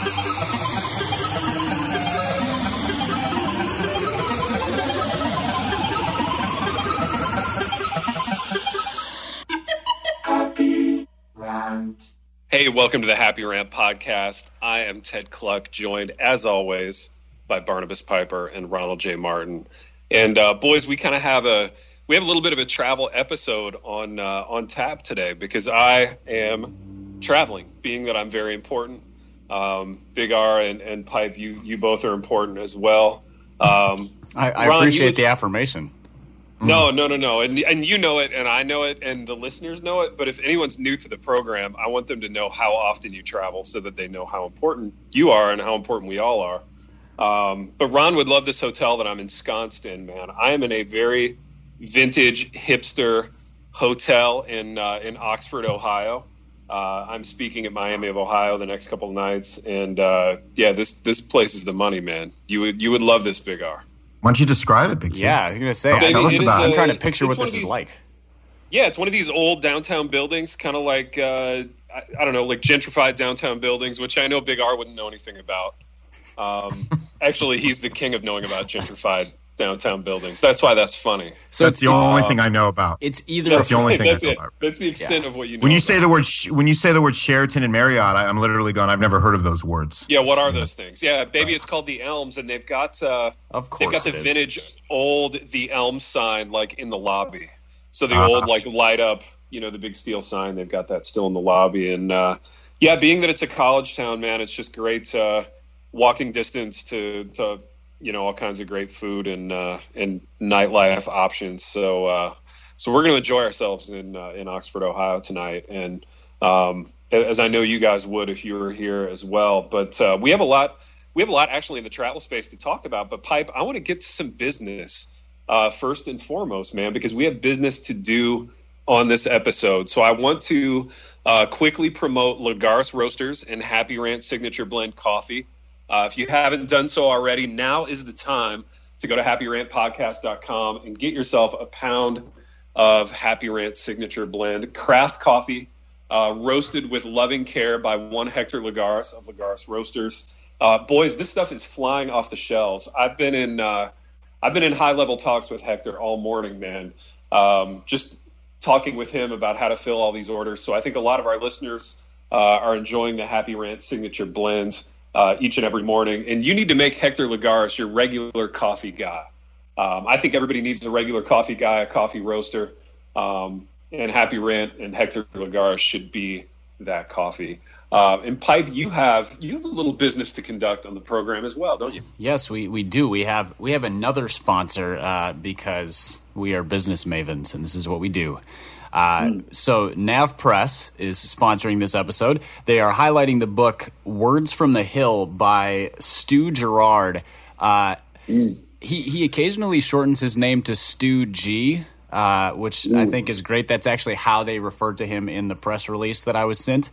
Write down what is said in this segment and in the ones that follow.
Hey, welcome to the Happy Rant podcast. I am Ted Cluck, joined as always by Barnabas Piper and Ronald J. Martin. And boys, we have a little bit of a travel episode on tap today because I am traveling, being that I'm very important. Big R and Pipe, you both are important as well. I Ron, appreciate the affirmation. No. And you know it, and I know it, and the listeners know it. But if anyone's new to the program, I want them to know how often you travel so that they know how important you are and how important we all are. But Ron would love this hotel that I'm ensconced in, man. I am in a very vintage hipster hotel in Oxford, Ohio. I'm speaking at Miami of Ohio the next couple of nights. And, this place is the money, man. You would love this, Big R. Why don't you describe it, Big G? Yeah, I was going to say, tell us about it. I'm trying to picture what this is like. Yeah, it's one of these old downtown buildings, kind of like, I don't know, like gentrified downtown buildings, which I know Big R wouldn't know anything about. Actually, he's the king of knowing about gentrified downtown buildings. That's why that's funny. So that's the only thing I know about. It's either that's the only thing I know about. That's the extent of what you know. When you say the word Sheraton and Marriott, I'm literally going, I've never heard of those words. Yeah, what are those things? Yeah, baby, it's called the Elms, and they've got of course they've got the vintage old the Elms sign like in the lobby. So the old like light up, the big steel sign, they've got that still in the lobby. And being that it's a college town, man, it's just great walking distance to all kinds of great food and nightlife options. So we're going to enjoy ourselves in Oxford, Ohio tonight. And as I know you guys would if you were here as well. But we have a lot actually in the travel space to talk about. But Pipe, I want to get to some business first and foremost, man, because we have business to do on this episode. So I want to quickly promote Lagares Roasters and Happy Rant Signature Blend Coffee. If you haven't done so already, now is the time to go to happyrantpodcast.com and get yourself a pound of Happy Rant Signature Blend craft coffee, roasted with loving care by one Hector Lagares of Lagares Roasters. Boys, this stuff is flying off the shelves. I've been in high level talks with Hector all morning, man. Just talking with him about how to fill all these orders. So I think a lot of our listeners are enjoying the Happy Rant Signature Blends each and every morning. And you need to make Hector Lagares your regular coffee guy. I think everybody needs a regular coffee guy, a coffee roaster. And Happy Rant and Hector Lagares should be that coffee. And Pipe, you have a little business to conduct on the program as well, don't you? Yes, we do. We have another sponsor because we are business mavens, and this is what we do. So Nav Press is sponsoring this episode. They are highlighting the book Words from the Hill by Stu Gerard. He occasionally shortens his name to Stu G, which I think is great. That's actually how they referred to him in the press release that I was sent.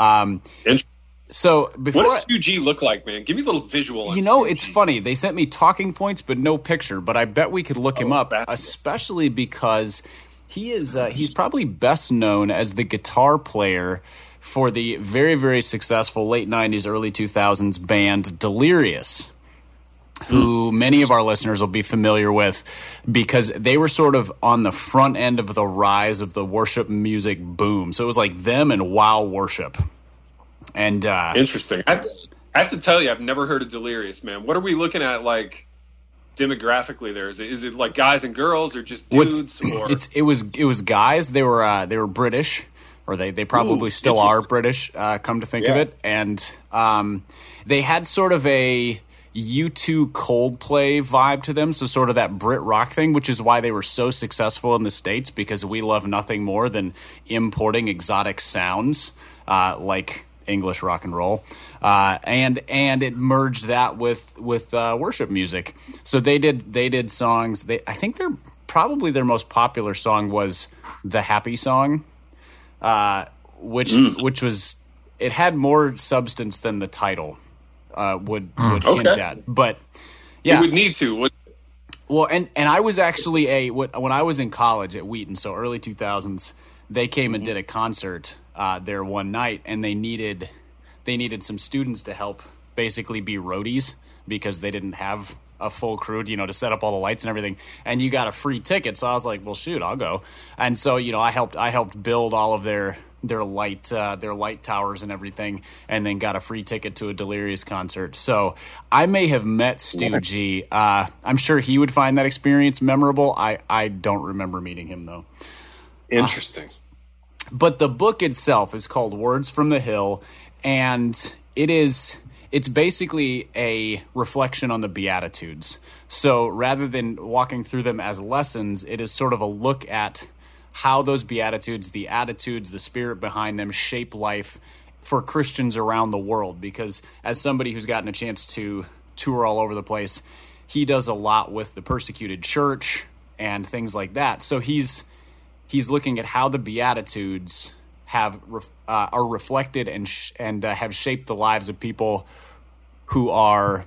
So before, what does Stu G look like, man? Give me a little visual. It's funny. They sent me talking points, but no picture. But I bet we could look him up, especially because he's probably best known as the guitar player for the very, very successful late 90s, early 2000s band Delirious, who many of our listeners will be familiar with because they were sort of on the front end of the rise of the worship music boom. So it was like them and Wow Worship. And interesting. I have to tell you, I've never heard of Delirious, man. What are we looking at, like, demographically there? Is it like guys and girls or just dudes? It was guys. They were British, or they probably still are British, come to think of it. And they had sort of a U2 Coldplay vibe to them, so sort of that Brit rock thing, which is why they were so successful in the States, because we love nothing more than importing exotic sounds like English rock and roll, and it merged that with worship music. So they did songs. I think probably their most popular song was the Happy Song, which was, it had more substance than the title would hint at. But yeah, it would need to. Well, and I was actually when I was in college at Wheaton, so early 2000s, they came and did a concert there one night, and they needed some students to help basically be roadies because they didn't have a full crew, to set up all the lights and everything. And you got a free ticket, so I was like, well, shoot, I'll go. And so I helped build all of their light towers and everything, and then got a free ticket to a Delirious concert. So I may have met Stu G. I'm sure he would find that experience memorable. I don't remember meeting him though. Interesting. But the book itself is called Words from the Hill, and it's basically a reflection on the Beatitudes. So rather than walking through them as lessons, it is sort of a look at how those Beatitudes, the attitudes, the spirit behind them shape life for Christians around the world. Because as somebody who's gotten a chance to tour all over the place, he does a lot with the persecuted church and things like that. So he's looking at how the Beatitudes are reflected and have shaped the lives of people who are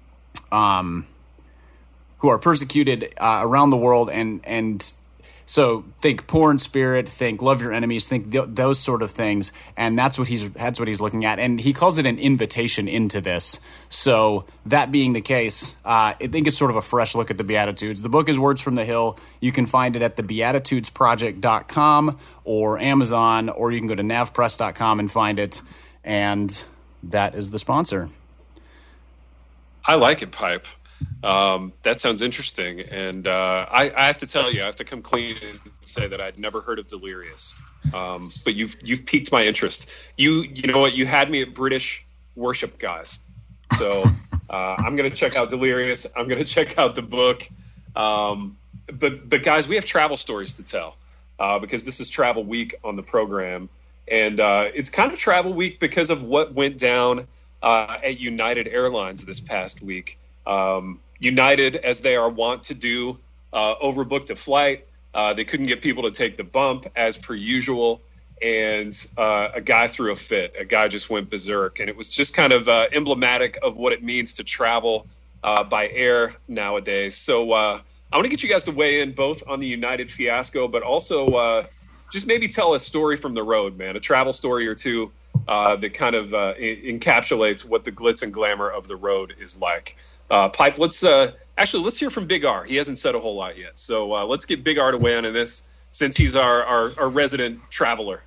persecuted around the world, and so think poor in spirit, think love your enemies, think those sort of things, and that's what he's looking at, and he calls it an invitation into this. So that being the case, I think it's sort of a fresh look at the Beatitudes. The book is Words from the Hill. You can find it at thebeatitudesproject.com or Amazon, or you can go to navpress.com and find it, and that is the sponsor. I like it, Pipe. That sounds interesting, and I have to tell you, I have to come clean and say that I'd never heard of Delirious, but you've piqued my interest. You know what? You had me at British worship guys, so I'm going to check out Delirious. I'm going to check out the book, but guys, we have travel stories to tell because this is Travel Week on the program, and it's kind of Travel Week because of what went down at United Airlines this past week. United, as they are wont to do, overbooked a flight. They couldn't get people to take the bump as per usual. And a guy threw a fit. A guy just went berserk. And it was just kind of emblematic of what it means to travel by air nowadays. So I want to get you guys to weigh in both on the United fiasco, but also just maybe tell a story from the road, man, a travel story or two that kind of encapsulates what the glitz and glamour of the road is like. Pipe, let's hear from Big R. He hasn't said a whole lot yet. So let's get Big R to weigh in on this since he's our resident traveler.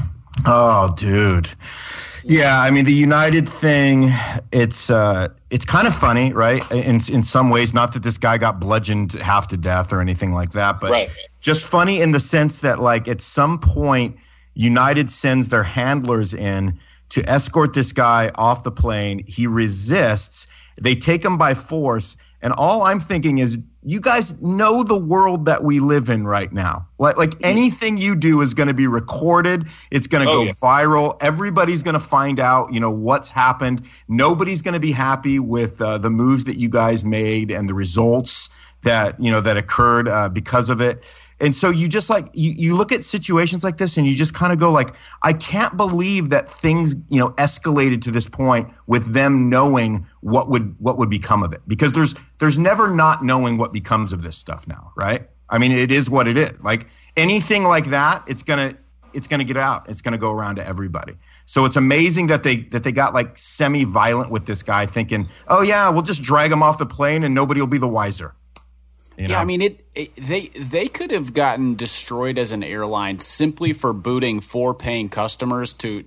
Oh, dude. Yeah, I mean, the United thing, it's kind of funny, right? In some ways, not that this guy got bludgeoned half to death or anything like that, but right. Just funny in the sense that, like, at some point, United sends their handlers in to escort this guy off the plane. He resists. They take him by force. And all I'm thinking is, you guys know the world that we live in right now. Like anything you do is going to be recorded. It's going to go viral. Everybody's going to find out, what's happened. Nobody's going to be happy with the moves that you guys made and the results that occurred because of it. And so you just you look at situations like this and you just kind of go like, I can't believe that things, escalated to this point with them knowing what would become of it, because there's never not knowing what becomes of this stuff now. Right. I mean, it is what it is. Like anything like that, it's going to get out. It's going to go around to everybody. So it's amazing that they got like semi-violent with this guy, thinking, oh yeah, we'll just drag him off the plane and nobody will be the wiser. Yeah, I mean, they could have gotten destroyed as an airline simply for booting 4 paying customers to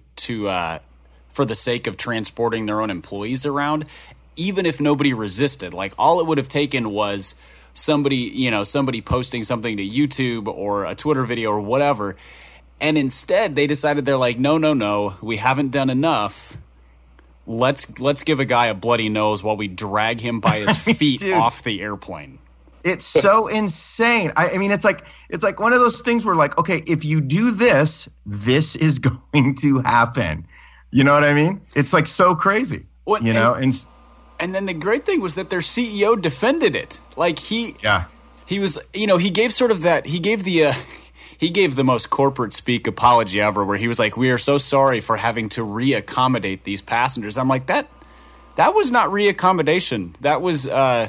for the sake of transporting their own employees around, even if nobody resisted. Like, all it would have taken was somebody posting something to YouTube or a Twitter video or whatever, and instead they decided, they're like, no, we haven't done enough. Let's give a guy a bloody nose while we drag him by his feet off the airplane. It's so insane. I mean, it's like one of those things where, like, okay, if you do this, this is going to happen. You know what I mean? It's like so crazy. And then the great thing was that their CEO defended it. Like he was, he gave sort of that. He gave the most corporate speak apology ever, where he was like, "We are so sorry for having to reaccommodate these passengers." I'm like, that was not reaccommodation. That was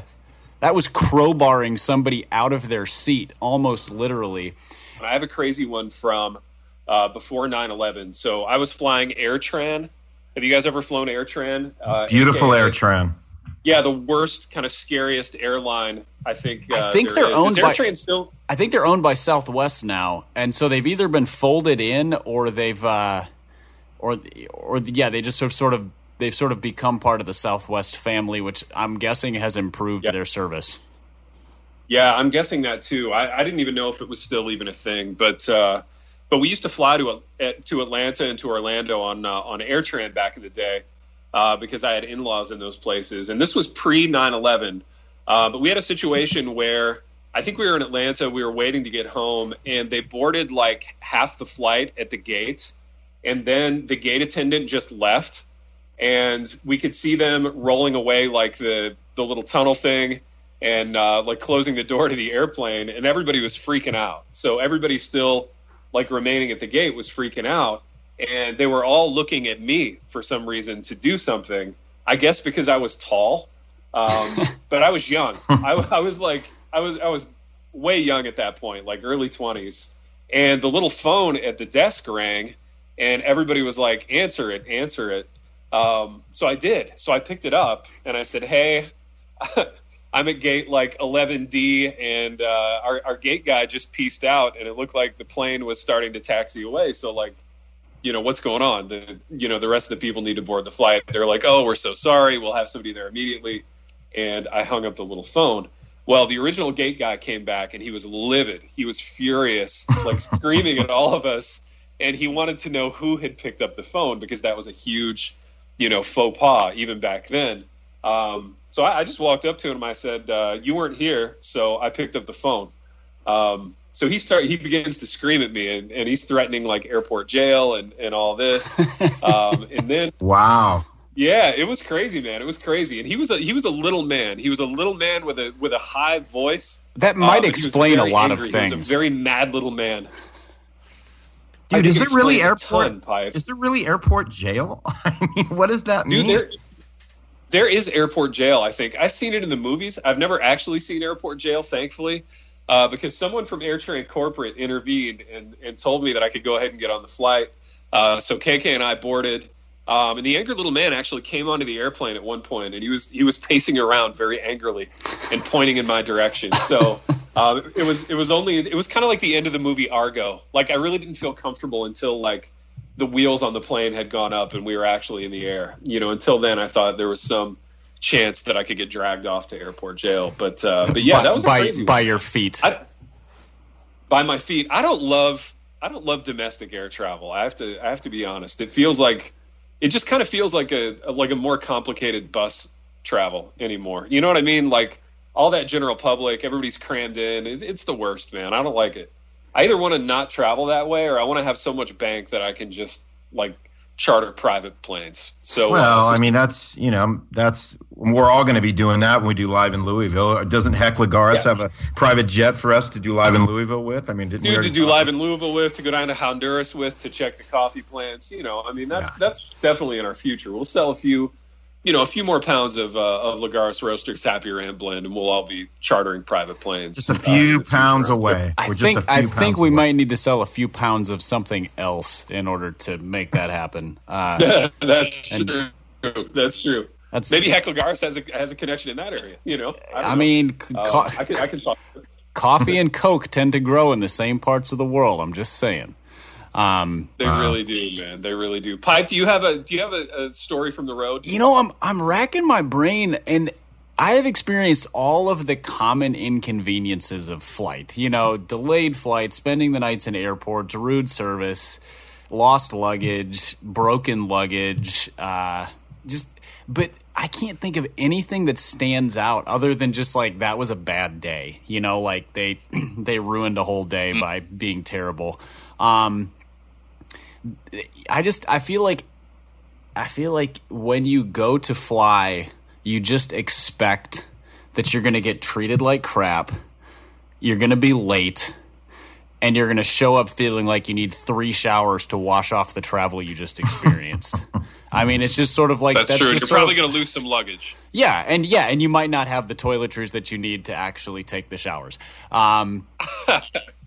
crowbarring somebody out of their seat, almost literally. I have a crazy one from before 9/11. So I was flying AirTran Have you guys ever flown AirTran? Beautiful AKA, AirTran. Yeah, the worst, kind of scariest airline. I think they're owned by AirTran still. I think they're owned by Southwest now, and so they've either been folded in or they've they just they've sort of become part of the Southwest family, which I'm guessing has improved their service. Yeah, I'm guessing that too. I didn't even know if it was still even a thing, but we used to fly to Atlanta and to Orlando on AirTran back in the day because I had in-laws in those places, and this was pre 9/11. But we had a situation where I think we were in Atlanta, we were waiting to get home, and they boarded like half the flight at the gate, and then the gate attendant just left, and we could see them rolling away like the little tunnel thing, and like closing the door to the airplane, and everybody was freaking out. So everybody still like remaining at the gate was freaking out, and they were all looking at me for some reason to do something. I guess because I was tall, but I was young. I was way young at that point, like early 20s, and the little phone at the desk rang, and everybody was like, "Answer it, answer it." So I did. So I picked it up and I said, "Hey." I'm at gate like 11D, and our gate guy just pieced out, and it looked like the plane was starting to taxi away. So, like, what's going on? The rest of the people need to board the flight. They're like, "Oh, we're so sorry. We'll have somebody there immediately." And I hung up the little phone. Well, the original gate guy came back, and he was livid. He was furious, like screaming at all of us, and he wanted to know who had picked up the phone because that was a huge, faux pas even back then. So I just walked up to him. I said, "You weren't here," so I picked up the phone. So he begins to scream at me, and he's threatening like airport jail and all this. And then wow, yeah, it was crazy, man. It was crazy, and he was a little man. He was a little man with a high voice. That might explain a lot angry. of things. He was a very mad little man. Dude, is there really airport? Is there really airport jail? I mean, what does that mean? Dude, there is airport jail, I think. I've seen it in the movies. I've never actually seen airport jail, thankfully, because someone from AirTran Corporate intervened and told me that I could go ahead and get on the flight. So KK and I boarded, and the angry little man actually came onto the airplane at one point, and he was pacing around very angrily and pointing in my direction. So it was kind of like the end of the movie Argo. Like, I really didn't feel comfortable until like the wheels on the plane had gone up and we were actually in the air. Until then I thought there was some chance that I could get dragged off to airport jail. But yeah, that was a crazy by one. your feet. By my feet. I don't love domestic air travel. I have to be honest. It just kind of feels like a more complicated bus travel anymore. You know what I mean? Like all that general public, everybody's crammed in. It's the worst, man. I don't like it. I either want to not travel that way, or I want to have so much bank that I can just like charter private planes. So, I mean, that's we're all going to be doing that when we do live in Louisville. Doesn't Heck Lagares have a private jet for us to do live in Louisville with? I mean, to do live in Louisville with, to go down to Honduras with, to check the coffee plants. I mean, that's definitely in our future. We'll sell a few more pounds of Lagares Roasters Happy Ram blend, and we'll all be chartering private planes. Just a few pounds away. I think we might need to sell a few pounds of something else in order to make that happen. That's true. That's true. Maybe Heck Lagares has a connection in that area. I mean, I can talk. Coffee and Coke tend to grow in the same parts of the world. I'm just saying. They really do, man. They really do. Pipe, do you have a story from the road? I'm racking my brain, and I have experienced all of the common inconveniences of flight. Delayed flight, spending the nights in airports, rude service, lost luggage, broken luggage, but I can't think of anything that stands out other than just like that was a bad day. Like they ruined a whole day by being terrible. I feel like when you go to fly, you just expect that you're going to get treated like crap. You're going to be late, and you're going to show up feeling like you need 3 showers to wash off the travel you just experienced. I mean, it's just sort of like that's true. You're probably going to lose some luggage. Yeah, and you might not have the toiletries that you need to actually take the showers. I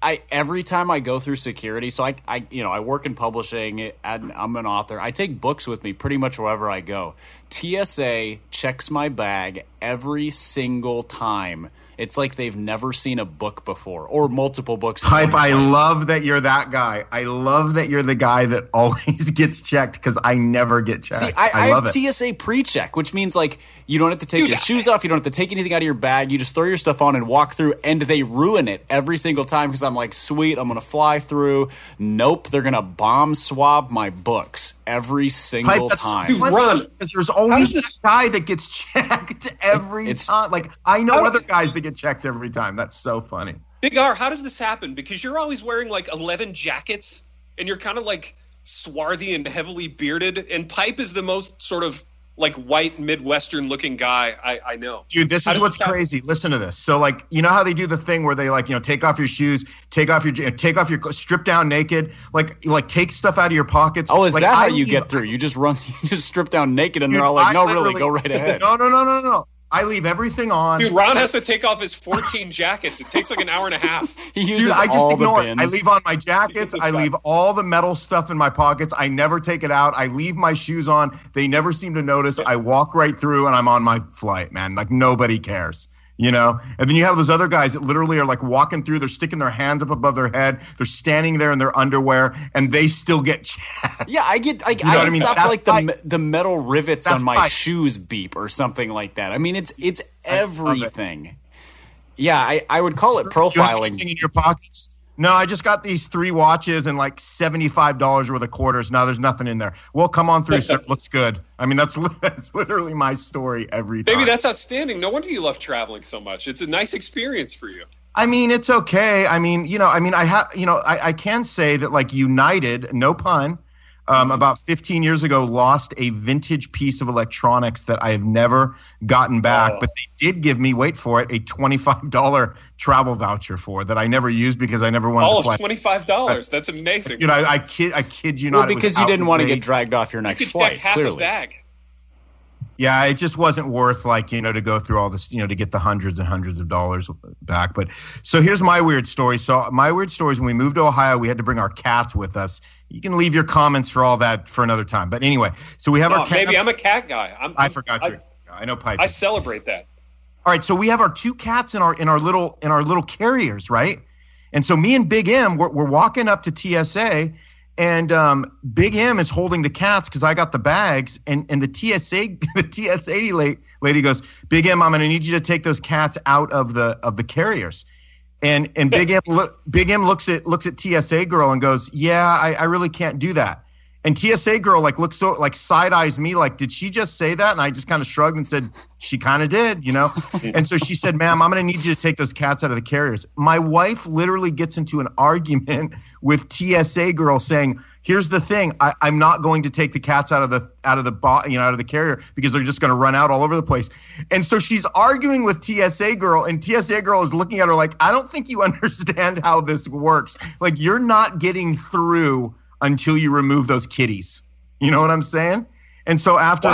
every time I go through security, so I work in publishing and I'm an author. I take books with me pretty much wherever I go. TSA checks my bag every single time. It's like they've never seen a book before or multiple books. Hype, I love that you're that guy. I love that you're the guy that always gets checked because I never get checked. See, I love have it. TSA pre-check, which means like you don't have to take your shoes off. You don't have to take anything out of your bag. You just throw your stuff on and walk through, and they ruin it every single time because I'm like, sweet, I'm going to fly through. Nope, they're going to bomb swab my books every single time. Dude, Ron, because there's always this guy that gets checked every time. Like, I know other guys that get checked every time. That's so funny. Big R, how does this happen? Because you're always wearing like 11 jackets and you're kind of like swarthy and heavily bearded, and Pipe is the most sort of like white Midwestern looking guy I know. Dude, this is what's crazy. Listen to this. So like, you know how they do the thing where they like, take off your shoes, take off your strip down naked, like take stuff out of your pockets. Oh, is like, that how you get through? You just strip down naked and dude, they're all like, no, really, go right ahead. No. I leave everything on. Dude, Ron has to take off his 14 jackets. It takes like an hour and a half. He uses I just all ignore the it. bins. I leave on my jackets. I leave all the metal stuff in my pockets. I never take it out. I leave my shoes on. They never seem to notice. I walk right through and I'm on my flight, man. Like nobody cares. And then you have those other guys that literally are like walking through. They're sticking their hands up above their head. They're standing there in their underwear, and they still get checked. Yeah, I get. I get stopped like the metal rivets on my shoes beep or something like that. I mean, it's everything. Yeah, I would call it profiling. Do you have anything in your pockets? No, I just got these 3 watches and like $75 worth of quarters. No, there's nothing in there. Well, come on through, sir. Looks good. I mean, that's literally my story every time. Baby, that's outstanding. No wonder you love traveling so much. It's a nice experience for you. I mean, it's okay. I mean, I can say that like United, no pun, about 15 years ago lost a vintage piece of electronics that I have never gotten back, but they did give me, wait for it, a $25 travel voucher for that I never used because I never wanted to fly. All of $25. That's amazing. I kid you not. Well, because you didn't want to get dragged off your next flight. Half clearly. a bag. Yeah, it just wasn't worth to go through all this, to get the hundreds and hundreds of dollars back. But so here's my weird story. So my weird story is when we moved to Ohio, we had to bring our cats with us. You can leave your comments for all that for another time. But anyway, so we have our cat. Maybe I'm a cat guy. I forgot you. I know Pipe. I celebrate that. All right, so we have our 2 cats in our little carriers, right? And so me and Big M, we're walking up to TSA. And Big M is holding the cats because I got the bags, and the TSA lady goes, Big M, I'm going to need you to take those cats out of the carriers. And Big M looks at TSA girl and goes, yeah, I really can't do that. And TSA girl looks so side eyes me like, did she just say that? And I just kind of shrugged and said, she kind of did, And so she said, ma'am, I'm going to need you to take those cats out of the carriers. My wife literally gets into an argument with TSA girl saying, here's the thing, I'm not going to take the cats out of the carrier because they're just going to run out all over the place. And so she's arguing with TSA girl, and TSA girl is looking at her like, I don't think you understand how this works. Like, you're not getting through until you remove those kitties. You know what I'm saying? And so after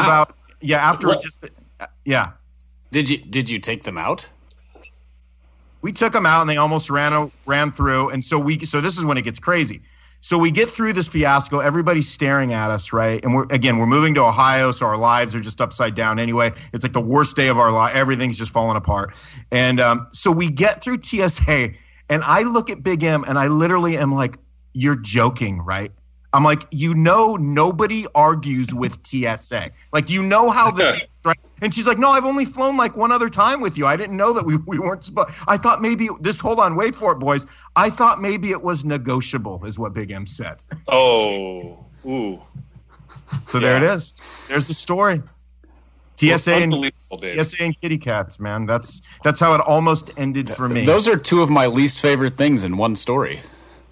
Did you take them out? We took them out and they almost ran through. And so this is when it gets crazy. So we get through this fiasco. Everybody's staring at us, right? And we're moving to Ohio, so our lives are just upside down anyway. It's like the worst day of our life. Everything's just falling apart. And so we get through TSA, and I look at Big M, and I literally am like, you're joking, right? I'm like, nobody argues with TSA. Like, how this is, right? And she's like, no, I've only flown one other time with you. I didn't know that we weren't supposed. I thought maybe hold on, wait for it, boys. I thought maybe it was negotiable, is what Big M said. Oh, ooh. So there it is. There's the story. TSA and kitty cats, man. That's how it almost ended for me. Those are 2 of my least favorite things in one story.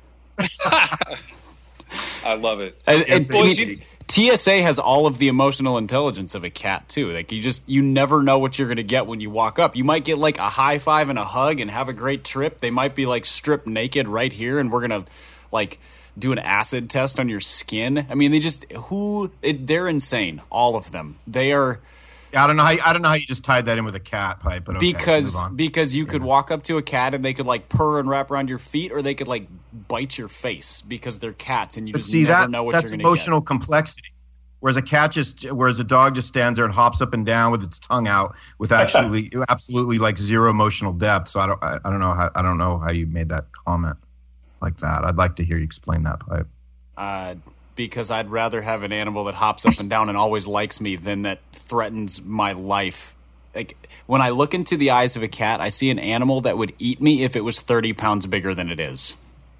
I love it. TSA has all of the emotional intelligence of a cat too. Like you never know what you're going to get when you walk up. You might get a high five and a hug and have a great trip. They might be stripped naked right here, and we're going to do an acid test on your skin. I mean, they're insane. All of them. They are. I don't know how you just tied that in with a cat pipe, but okay, because you could walk up to a cat and they could like purr and wrap around your feet, or they could like bite your face because they're cats and you just never know what you're going to get. That's emotional complexity. Whereas a dog just stands there and hops up and down with its tongue out with absolutely like zero emotional depth. So I don't know how you made that comment like that. I'd like to hear you explain that, Pipe. Because I'd rather have an animal that hops up and down and always likes me than that threatens my life. Like when I look into the eyes of a cat, I see an animal that would eat me if it was 30 pounds bigger than it is.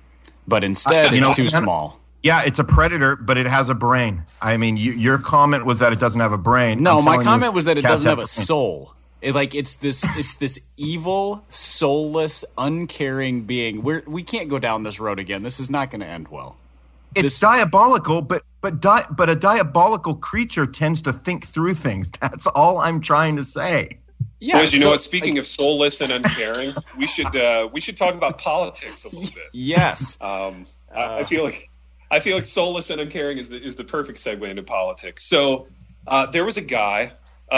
But instead, it's too small. Yeah, it's a predator, but it has a brain. I mean, your comment was that it doesn't have a brain. No, my comment was that it doesn't have a soul. It's this evil, soulless, uncaring being. We can't go down this road again. This is not going to end well. It's diabolical, but a diabolical creature tends to think through things. That's all I'm trying to say. Yeah, boys, you know what? Speaking of soulless and uncaring, we should talk about politics a little bit. Yes, I feel like soulless and uncaring is the perfect segue into politics. So there was a guy,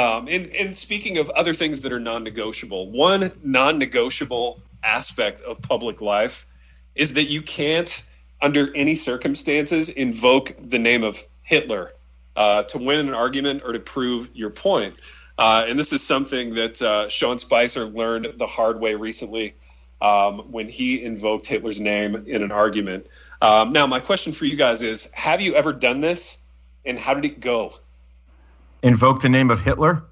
and speaking of other things that are non-negotiable, one non-negotiable aspect of public life is that you can't, under any circumstances, invoke the name of Hitler to win an argument or to prove your point. And this is something that Sean Spicer learned the hard way recently when he invoked Hitler's name in an argument. Now, my question for you guys is, have you ever done this, and how did it go? Invoke the name of Hitler?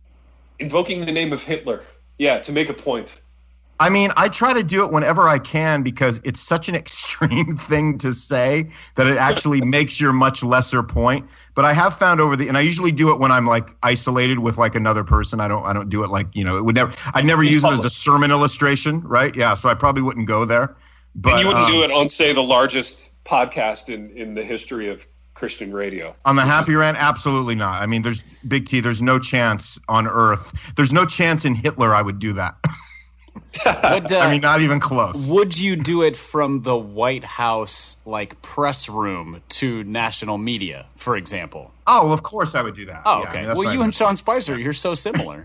Invoking the name of Hitler, yeah, to make a point. I mean, I try to do it whenever I can because it's such an extreme thing to say that it actually makes your much lesser point. But I have found and I usually do it when I'm like isolated with like another person. I don't do it like, I'd never use it as a sermon illustration, right? Yeah, so I probably wouldn't go there. But and you wouldn't do it on, say, the largest podcast in the history of Christian radio. On the Happy Rant, absolutely not. I mean, there's Big T, there's no chance on earth. There's no chance in Hitler I would do that. I mean, not even close. Would you do it from the White House, like, press room to national media, for example? Oh, well, of course I would do that. Oh, okay. Well, you and Sean Spicer, you're so similar.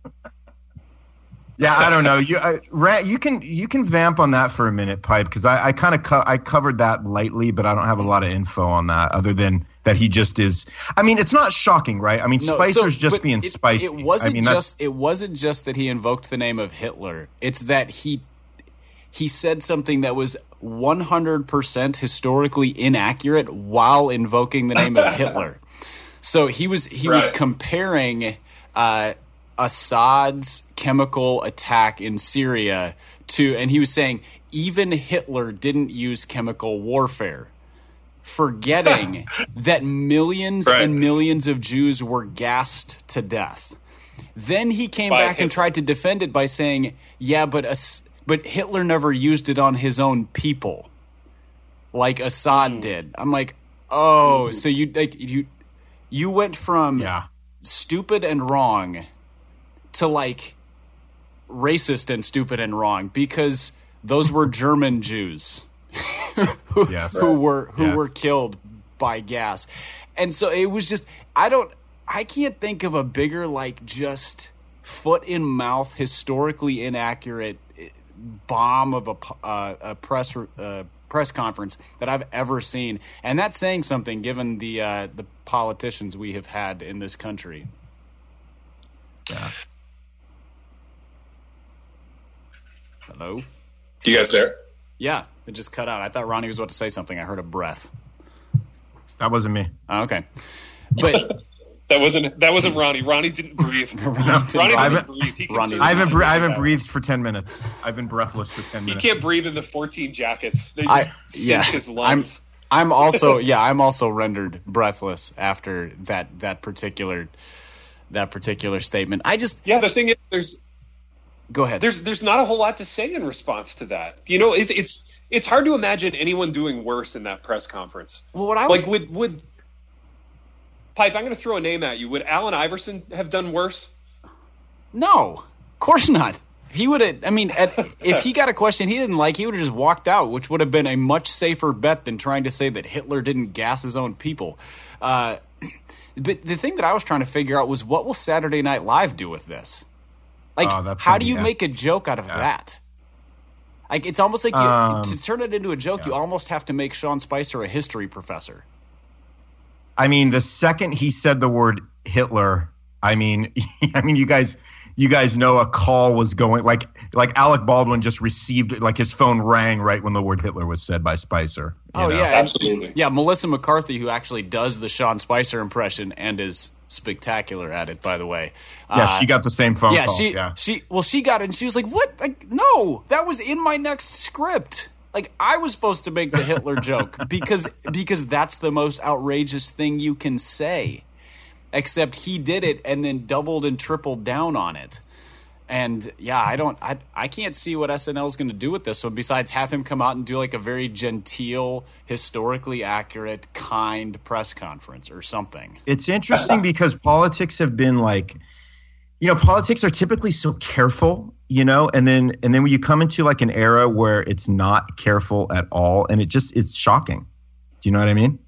Yeah, I don't know. You can vamp on that for a minute, Pipe, because I kind of I covered that lightly, but I don't have a lot of info on that other than that he just is. I mean, it's not shocking, right? I mean, Spicer's just being spicy. It wasn't just that he invoked the name of Hitler. It's that he said something that was 100% historically inaccurate while invoking the name of Hitler. So he was comparing Assad's chemical attack in Syria and he was saying even Hitler didn't use chemical warfare, forgetting that millions and millions of Jews were gassed to death. Then he came back and tried to defend it by saying, yeah, but Hitler never used it on his own people like Assad did. I'm like, oh, so you went from stupid and wrong to like racist and stupid and wrong because those were German Jews who were killed by gas. And so it was just I can't think of a bigger like just foot in mouth historically inaccurate bomb of a press conference that I've ever seen. And that's saying something given the politicians we have had in this country. Yeah. Hello? You guys there? Yeah, it just cut out. I thought Ronnie was about to say something. I heard a breath. That wasn't me. Oh, okay. But that wasn't Ronnie. Ronnie didn't breathe. Ronnie doesn't breathe. I haven't breathed for 10 minutes. I've been breathless for 10 minutes. He can't breathe in the 14 jackets. They just sink his lungs. I'm also rendered breathless after that particular statement. The thing is Go ahead. There's not a whole lot to say in response to that. You know, it's hard to imagine anyone doing worse in that press conference. Well, what I was would Pipe, I'm going to throw a name at you. Would Allen Iverson have done worse? No, of course not. He would have. I mean, if he got a question he didn't like, he would have just walked out, which would have been a much safer bet than trying to say that Hitler didn't gas his own people. but the thing that I was trying to figure out was, what will Saturday Night Live do with this? Like, how do you make a joke out of that? Like, it's almost like to turn it into a joke, you almost have to make Sean Spicer a history professor. I mean, the second he said the word Hitler, I mean, you guys know a call was going, like Alec Baldwin just received, like his phone rang right when the word Hitler was said by Spicer. Oh, know? yeah. Absolutely. Yeah, Melissa McCarthy, who actually does the Sean Spicer impression and is spectacular at it, by the way. Yeah, she got the same phone call. She got it, and she was like, what? Like, no, that was in my next script. Like, I was supposed to make the Hitler joke because that's the most outrageous thing you can say. Except he did it and then doubled and tripled down on it. And yeah, I can't see what SNL is going to do with this one besides have him come out and do like a very genteel, historically accurate, kind press conference or something. It's interesting because politics have been like, politics are typically so careful, and then when you come into like an era where it's not careful at all, and it's shocking. Do you know what I mean?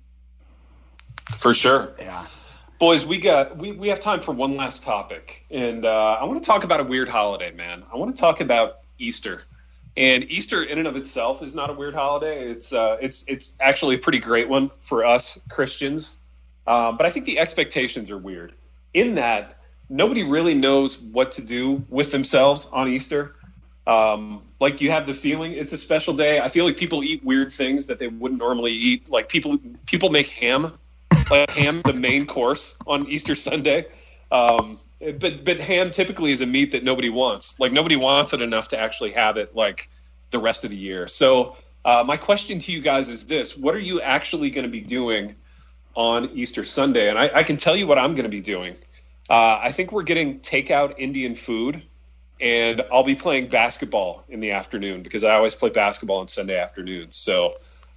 For sure. Yeah. Boys, we have time for one last topic, and I want to talk about a weird holiday, man. I want to talk about Easter, and Easter in and of itself is not a weird holiday. It's actually a pretty great one for us Christians, but I think the expectations are weird in that nobody really knows what to do with themselves on Easter. Like you have the feeling it's a special day. I feel like people eat weird things that they wouldn't normally eat. Like people make ham. Like ham, the main course on Easter Sunday, but ham typically is a meat that nobody wants. Like nobody wants it enough to actually have it like the rest of the year. So my question to you guys is this: what are you actually going to be doing on Easter Sunday? And I can tell you what I'm going to be doing. I think we're getting takeout Indian food, and I'll be playing basketball in the afternoon because I always play basketball on Sunday afternoons. So.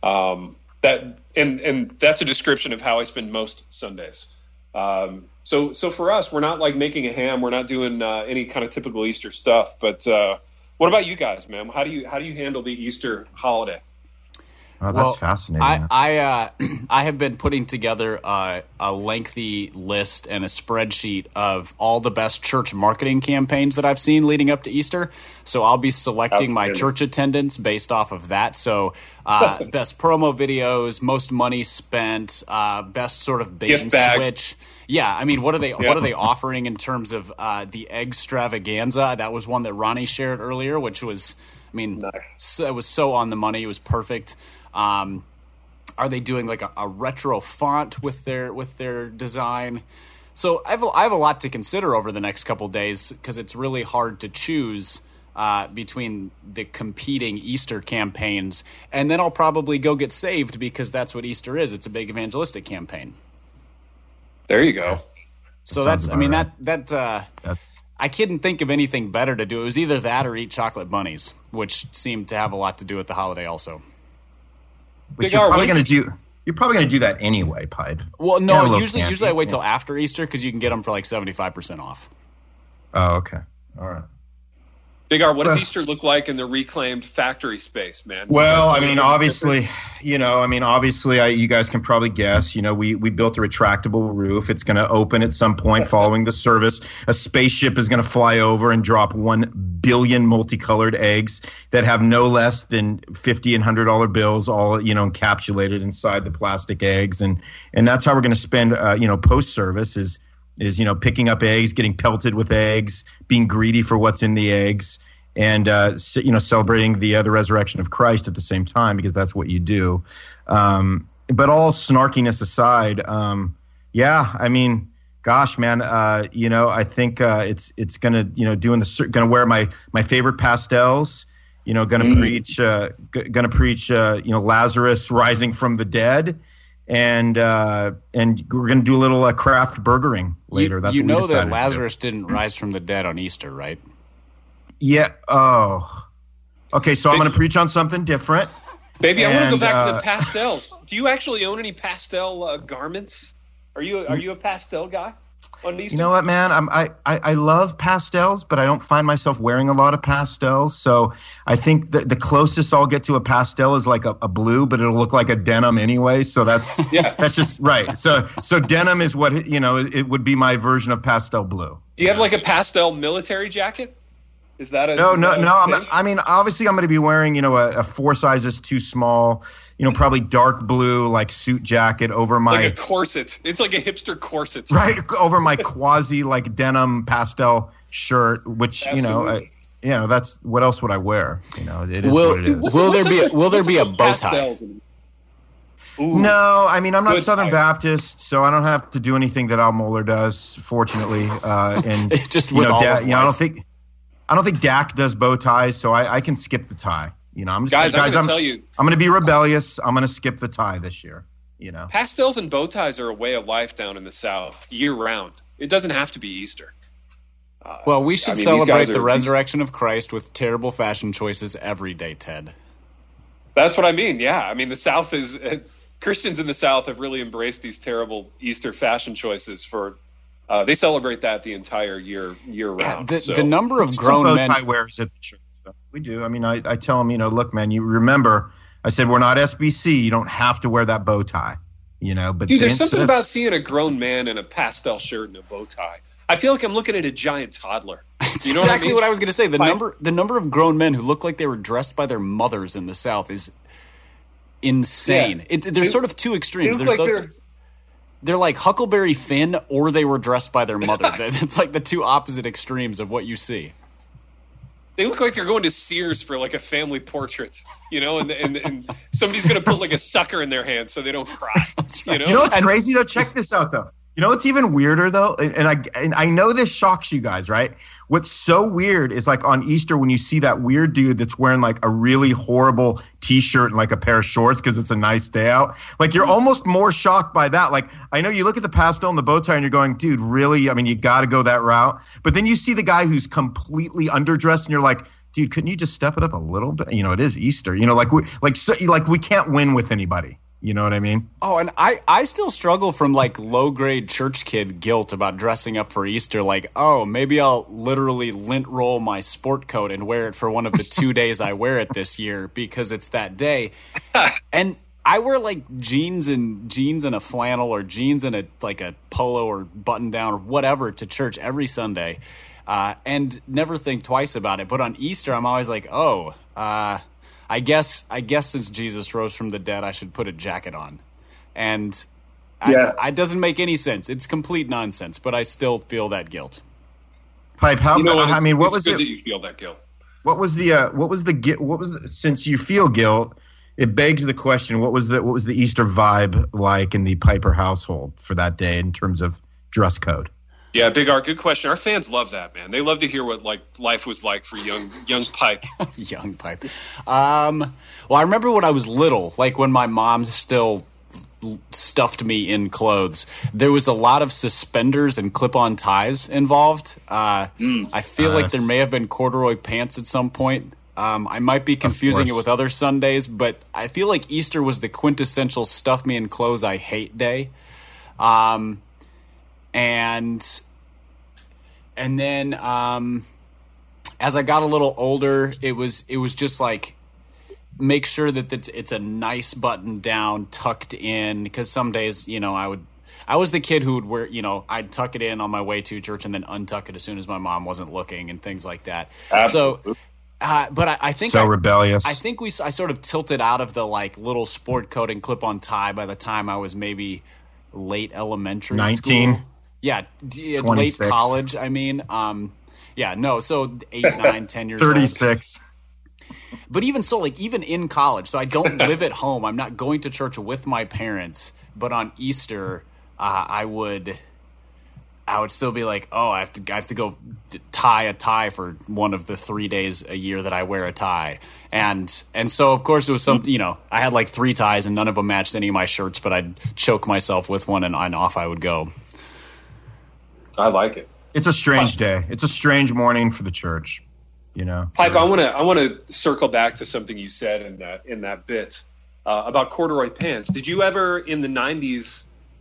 And that's a description of how I spend most Sundays. So for us, we're not like making a ham. We're not doing any kind of typical Easter stuff. But what about you guys, man? How do you handle the Easter holiday? Oh, that's fascinating. I have been putting together a lengthy list and a spreadsheet of all the best church marketing campaigns that I've seen leading up to Easter. So I'll be selecting my church attendance based off of that. So best promo videos, most money spent, best sort of bait and switch. Yeah, I mean, what are they offering in terms of the extravaganza? That was one that Ronnie shared earlier, which was, I mean, nice. It was so on the money. It was perfect. Are they doing like a retro font with their design? So I have a lot to consider over the next couple days because it's really hard to choose between the competing Easter campaigns, and then I'll probably go get saved because that's what Easter is. It's a big evangelistic campaign. There you go. So that's I couldn't think of anything better to do. It was either that or eat chocolate bunnies, which seemed to have a lot to do with the holiday also. Which you're probably going to do that anyway, Pipe. Well, no, usually I wait till after Easter because you can get them for like 75% off. Oh, okay. All right. Big R, what does Easter look like in the reclaimed factory space, man? Well, I mean, obviously, you guys can probably guess, we built a retractable roof. It's going to open at some point following the service. A spaceship is going to fly over and drop 1 billion multicolored eggs that have no less than $50 and $100 bills, all, encapsulated inside the plastic eggs. And that's how we're going to spend, post-service is picking up eggs, getting pelted with eggs, being greedy for what's in the eggs, and celebrating the resurrection of Christ at the same time because that's what you do. But all snarkiness aside, I mean, gosh, man, I think it's gonna gonna wear my favorite pastels. Gonna preach Lazarus rising from the dead. And we're going to do a little craft burgering later. That's what we decided that Lazarus didn't rise from the dead on Easter, right? Yeah. Oh. Okay, so I'm going to preach on something different. Baby, I want to go back to the pastels. Do you actually own any pastel garments? Are you a pastel guy? on Easter? You know what, man? I love pastels, but I don't find myself wearing a lot of pastels. So I think the closest I'll get to a pastel is like a blue, but it'll look like a denim anyway. So that's that's just right. So denim is what it would be my version of pastel blue. Do you have like a pastel military jacket? Is that a no? I mean, obviously, I'm going to be wearing a 4 sizes too small. Probably dark blue like suit jacket over my like a corset. It's like a hipster corset, right over my quasi like denim pastel shirt, which Absolutely. that's what else would I wear? It is Will what it is. will there be a bow tie? No, I mean I'm not Good Southern tie. Baptist, so I don't have to do anything that Al Mohler does. Fortunately, and Just with all of life. I don't think Dak does bow ties, so I can skip the tie. I'm Guys, I'm going to tell you. I'm going to be rebellious. I'm going to skip the tie this year. Pastels and bow ties are a way of life down in the South year round. It doesn't have to be Easter. Well, we should these celebrate guys the are- resurrection of Christ with terrible fashion choices every day, Ted. That's what I mean. Yeah. I mean, the South is Christians in the South have really embraced these terrible Easter fashion choices for they celebrate that the entire year round. The number of Some grown bow men tie wearers at the church. So we do. I mean, I tell them, look, man, you remember, I said we're not SBC. You don't have to wear that bow tie. But Dude, there's something about seeing a grown man in a pastel shirt and a bow tie. I feel like I'm looking at a giant toddler. That's You know exactly what I mean? what I was going to say. The number of grown men who look like they were dressed by their mothers in the South is insane. Yeah. There's sort of two extremes. They look There's like they're like Huckleberry Finn, or they were dressed by their mother. It's like the two opposite extremes of what you see. they look like they're going to Sears for like a family portrait, and somebody's going to put like a sucker in their hand so they don't cry. right. You know what's crazy though? Check this out though. You know what's even weirder though, and I know this shocks you guys, right? What's so weird is like on Easter when you see that weird dude that's wearing like a really horrible T-shirt and like a pair of shorts because it's a nice day out. Like you're almost more shocked by that. Like I know you look at the pastel and the bow tie and you're going, dude, really? I mean, you got to go that route. But then you see the guy who's completely underdressed and you're like, dude, couldn't you just step it up a little bit? It is Easter. We can't win with anybody. You know what I mean? Oh, and I still struggle from like low grade church kid guilt about dressing up for Easter. Like, oh, maybe I'll literally lint roll my sport coat and wear it for one of the 2 days I wear it this year because it's that day. And I wear like jeans and a flannel or jeans and a polo or button down or whatever to church every Sunday, and never think twice about it. But on Easter, I'm always like, I guess since Jesus rose from the dead, I should put a jacket on. And it doesn't make any sense. It's complete nonsense, but I still feel that guilt. Pipe, what was good it? that you feel that guilt? Since you feel guilt, it begs the question, what was the Easter vibe like in the Piper household for that day in terms of dress code? Yeah, Big R, good question. Our fans love that, man. They love to hear what like life was like for young Pike. Young Pipe. Well, I remember when I was little, like when my mom still stuffed me in clothes, there was a lot of suspenders and clip-on ties involved. I feel like there may have been corduroy pants at some point. I might be confusing it with other Sundays, but I feel like Easter was the quintessential stuff me in clothes I hate day. And then as I got a little older, it was just like make sure that it's a nice button down, tucked in. Because some days, I was the kid who would wear, I'd tuck it in on my way to church and then untuck it as soon as my mom wasn't looking and things like that. Absolutely. So, but I think rebellious. I think I sort of tilted out of the like little sport coat and clip-on tie by the time I was maybe late elementary 19. school. Yeah, late 26. college. I mean, so 8, 9, 10 years 36. old. But even so, like even in college, so I don't live at home. I'm not going to church with my parents. But on Easter, I would still be like, oh, I have to go tie a tie for one of the 3 days a year that I wear a tie. And so, of course, it was some, I had like 3 ties and none of them matched any of my shirts, but I'd choke myself with one and off I would go. I like it. It's a strange day. It's a strange morning for the church, Pipe, I want to circle back to something you said in that bit about corduroy pants. Did you ever in the 90s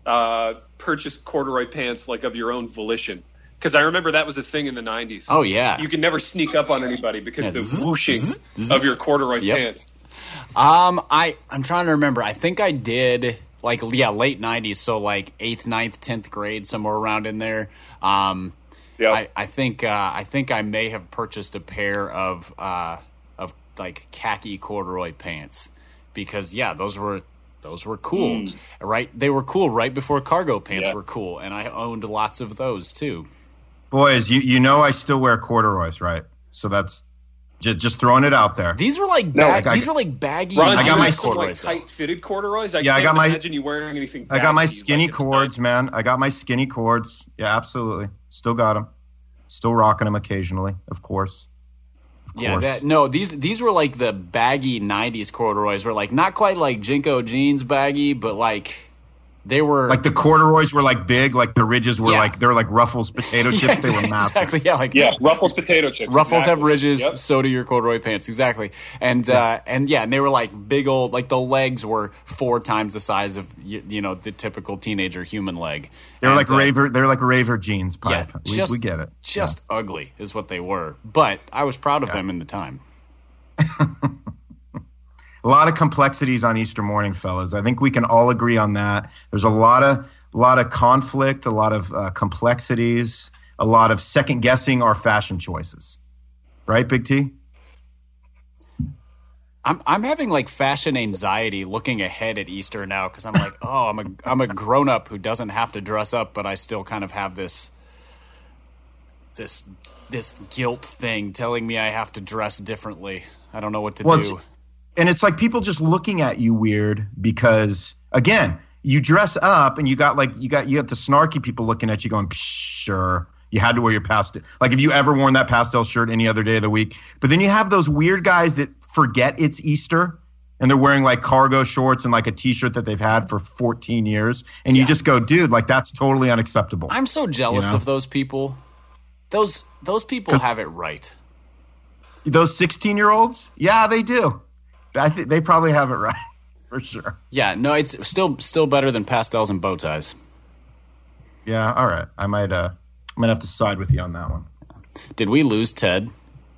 purchase corduroy pants like of your own volition? Because I remember that was a thing in the 90s. Oh, yeah. You could never sneak up on anybody because the whooshing of your corduroy pants. I'm trying to remember. I think I did late 90s, so like 8th, 9th, 10th grade, somewhere around in there. I think I may have purchased a pair of like khaki corduroy pants because those were cool, right? They were cool right before cargo pants were cool, and I owned lots of those too. Boys, you know I still wear corduroys, right? So that's just throwing it out there. These were like baggy. Ron, I got my corduroys, tight-fitted corduroys. I got imagine you wearing anything baggy. I got my skinny cords, man. I got my skinny cords. Yeah, absolutely. Still got them. Still rocking them occasionally, of course. These were like the baggy 90s corduroys. Were like not quite like Jinko jeans baggy, but like they were like the corduroys were like big, like the ridges were like they were like Ruffles potato chips. They were massive. Exactly. Ruffles potato chips. Ruffles have ridges, so do your corduroy pants. Exactly. And they were like big old, like the legs were 4 times the size of the typical teenager human leg. They were like raver jeans pipe. Yeah, we get it. Just ugly is what they were. But I was proud of them in the time. A lot of complexities on Easter morning, fellas. I think we can all agree on that. There's a lot of conflict, a lot of complexities, a lot of second guessing our fashion choices. Right, Big T? I'm having like fashion anxiety looking ahead at Easter now because I'm like, I'm a grown up who doesn't have to dress up, but I still kind of have this guilt thing telling me I have to dress differently. I don't know what to do. And it's like people just looking at you weird because, again, you dress up and you got the snarky people looking at you going, sure, you had to wear your pastel. Like if you ever worn that pastel shirt any other day of the week. But then you have those weird guys that forget it's Easter and they're wearing like cargo shorts and like a T-shirt that they've had for 14 years. And you just go, dude, like that's totally unacceptable. I'm so jealous of those people. Those people have it right. Those 16-year-olds? Yeah, they do. I think they probably have it right for sure. Yeah, no, it's still better than pastels and bow ties. Yeah, all right. I'm gonna have to side with you on that one. Did we lose Ted?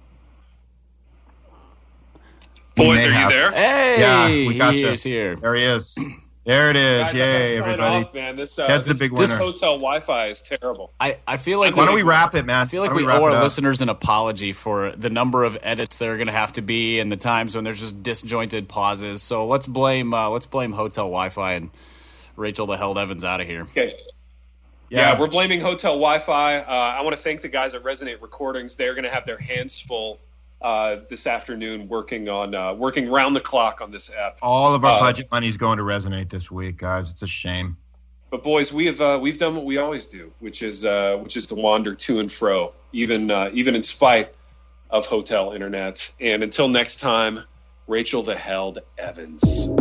Boys, are you there? Hey, yeah, we got he you. is here. There he is. There it is. Guys, Yay, everybody. Off, man. Ted's the big winner. This hotel Wi-Fi is terrible. I feel like why don't we wrap it, man? I feel like we owe our listeners an apology for the number of edits that are going to have to be and the times when there's just disjointed pauses. So let's blame hotel Wi-Fi and Rachel the Held Evans out of here. Okay. Yeah, we're blaming hotel Wi-Fi. I want to thank the guys at Resonate Recordings. They're going to have their hands full this afternoon working round the clock on this app. All of our budget money is going to Resonate this week, guys. It's a shame. But boys, we've done what we always do, which is to wander to and fro, even in spite of hotel internet. And until next time, Rachel the Held Evans.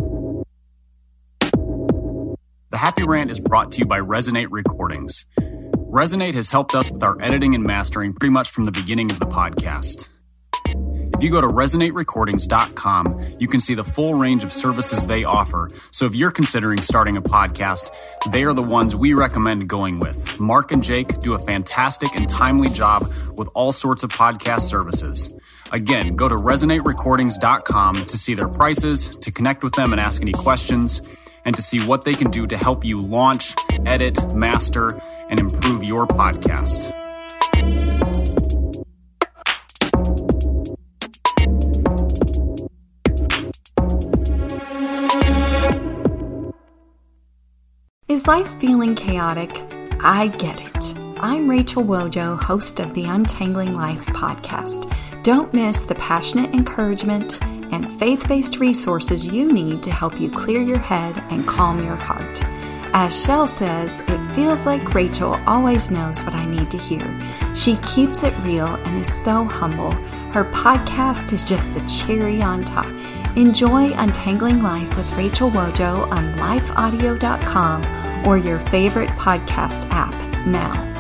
The Happy Rant is brought to you by Resonate Recordings. Resonate has helped us with our editing and mastering pretty much from the beginning of the podcast. If you go to resonaterecordings.com, you can see the full range of services they offer. So if you're considering starting a podcast, they are the ones we recommend going with. Mark and Jake do a fantastic and timely job with all sorts of podcast services. Again, go to resonaterecordings.com to see their prices, to connect with them and ask any questions, and to see what they can do to help you launch, edit, master, and improve your podcast. Is life feeling chaotic? I get it. I'm Rachel Wojo, host of the Untangling Life podcast. Don't miss the passionate encouragement and faith-based resources you need to help you clear your head and calm your heart. As Shell says, it feels like Rachel always knows what I need to hear. She keeps it real and is so humble. Her podcast is just the cherry on top. Enjoy Untangling Life with Rachel Wojo on lifeaudio.com or your favorite podcast app now.